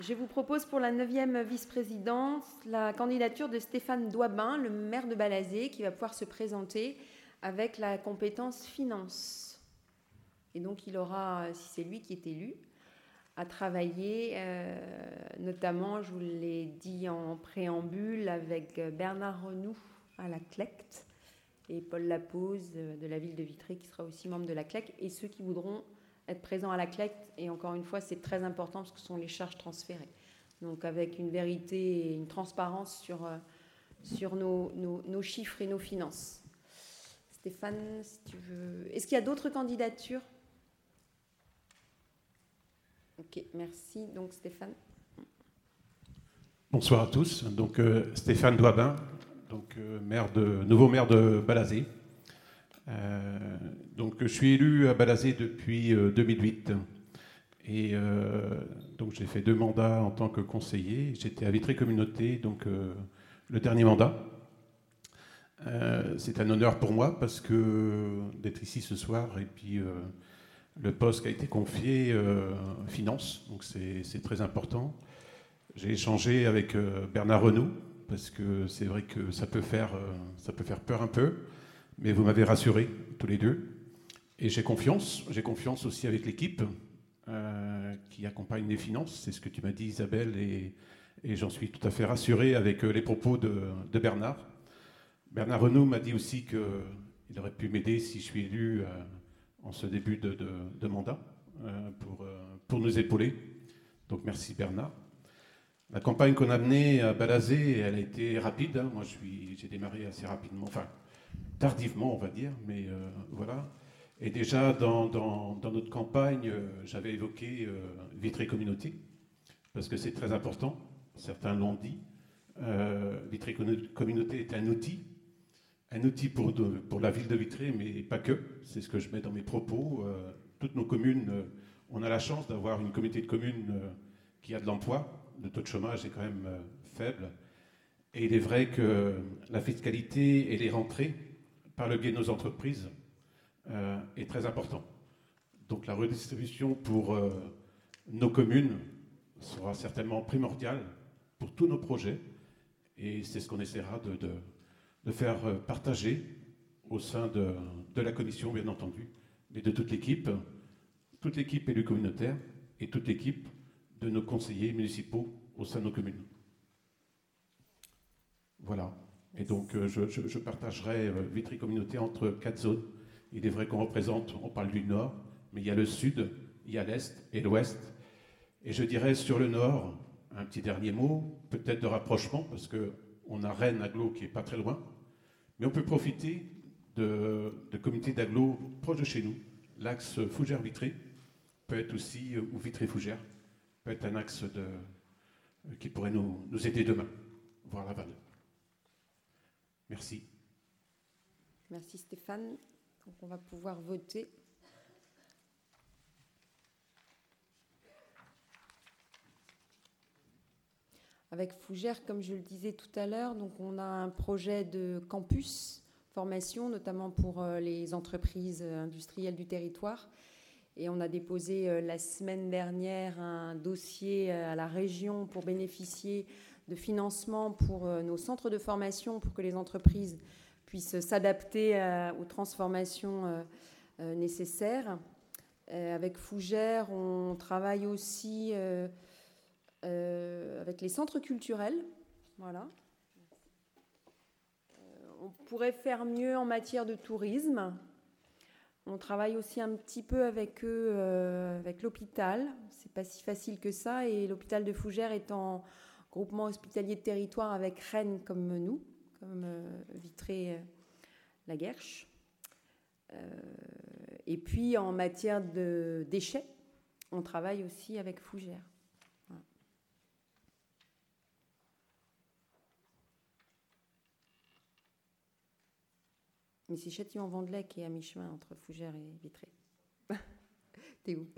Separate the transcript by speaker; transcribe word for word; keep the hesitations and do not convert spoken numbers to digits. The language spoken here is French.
Speaker 1: Je vous propose pour la neuvième vice-présidence la candidature de Stéphane Doibin, le maire de Balazé, qui va pouvoir se présenter avec la compétence finance. Et donc il aura, si c'est lui qui est élu, à travailler, euh, notamment, je vous l'ai dit en préambule, avec Bernard Renoux à la C L E C T et Paul Lapose de la ville de Vitré, qui sera aussi membre de la C L E C T, et ceux qui voudront être présents à la C L E C T. Et encore une fois, c'est très important parce que ce sont les charges transférées. Donc avec une vérité et une transparence sur, euh, sur nos, nos, nos chiffres et nos finances. Stéphane, si tu veux... Est-ce qu'il y a d'autres candidatures ? Ok, merci. Donc Stéphane.
Speaker 2: Bonsoir à tous. Donc euh, Stéphane Doibin, donc euh, maire de, nouveau maire de Balazé. Euh, donc je suis élu à Balazé depuis euh, deux mille huit et euh, donc j'ai fait deux mandats en tant que conseiller. J'étais à Vitré Communauté, donc euh, le dernier mandat. Euh, c'est un honneur pour moi parce que d'être ici ce soir et puis euh, le poste qui a été confié euh, finance, donc c'est, c'est très important. J'ai échangé avec euh, Bernard Renoux parce que c'est vrai que ça peut faire, euh, ça peut faire peur un peu, mais vous m'avez rassuré tous les deux. Et j'ai confiance, j'ai confiance aussi avec l'équipe euh, qui accompagne les finances. C'est ce que tu m'as dit, Isabelle, et, et j'en suis tout à fait rassuré avec les propos de, de Bernard. Bernard Renoux m'a dit aussi qu'il aurait pu m'aider si je suis élu euh, en ce début de, de, de mandat euh, pour, euh, pour nous épauler. Donc merci Bernard. La campagne qu'on a menée à Balazé, elle a été rapide. Hein. Moi, je suis, j'ai démarré assez rapidement, enfin tardivement, on va dire, mais euh, voilà. Et déjà, dans, dans, dans notre campagne, euh, j'avais évoqué euh, Vitré Communauté, parce que c'est très important. Certains l'ont dit. Euh, Vitré Communauté est un outil, un outil pour, de, pour la ville de Vitré, mais pas que. C'est ce que je mets dans mes propos. Euh, toutes nos communes, euh, on a la chance d'avoir une communauté de communes euh, qui a de l'emploi. Le taux de chômage est quand même euh, faible. Et il est vrai que la fiscalité et les rentrées, par le biais de nos entreprises, euh, est très important. Donc la redistribution pour euh, nos communes sera certainement primordiale pour tous nos projets. Et c'est ce qu'on essaiera de, de, de faire partager au sein de, de la commission, bien entendu, mais de toute l'équipe, toute l'équipe élue communautaire et toute l'équipe de nos conseillers municipaux au sein de nos communes. Voilà. Et donc, euh, je, je, je partagerai euh, Vitry Communauté entre quatre zones. Il est vrai qu'on représente, on parle du nord, mais il y a le sud, il y a l'est et l'ouest. Et je dirais sur le nord, un petit dernier mot, peut-être de rapprochement, parce qu'on a Rennes Agglo qui n'est pas très loin, mais on peut profiter de, de communautés d'agglo proches de chez nous. L'axe Fougères-Vitré peut être aussi, ou Vitré-Fougères, peut être un axe de, qui pourrait nous, nous aider demain, voir Laval. Merci.
Speaker 1: Merci Stéphane. Donc on va pouvoir voter. Avec Fougères, comme je le disais tout à l'heure, donc on a un projet de campus formation, notamment pour les entreprises industrielles du territoire. Et on a déposé la semaine dernière un dossier à la région pour bénéficier de financement pour nos centres de formation pour que les entreprises puissent s'adapter aux transformations nécessaires. Avec Fougères, on travaille aussi avec les centres culturels. Voilà. On pourrait faire mieux en matière de tourisme. On travaille aussi un petit peu avec eux, euh, avec l'hôpital. C'est pas si facile que ça. Et l'hôpital de Fougères est en groupement hospitalier de territoire avec Rennes comme nous, comme euh, Vitré-la-Guerche. Euh, et puis en matière de déchets, on travaille aussi avec Fougères. Voilà. Mais c'est Châtillon-Vendelec qui est à mi-chemin entre Fougères et Vitré. T'es où ?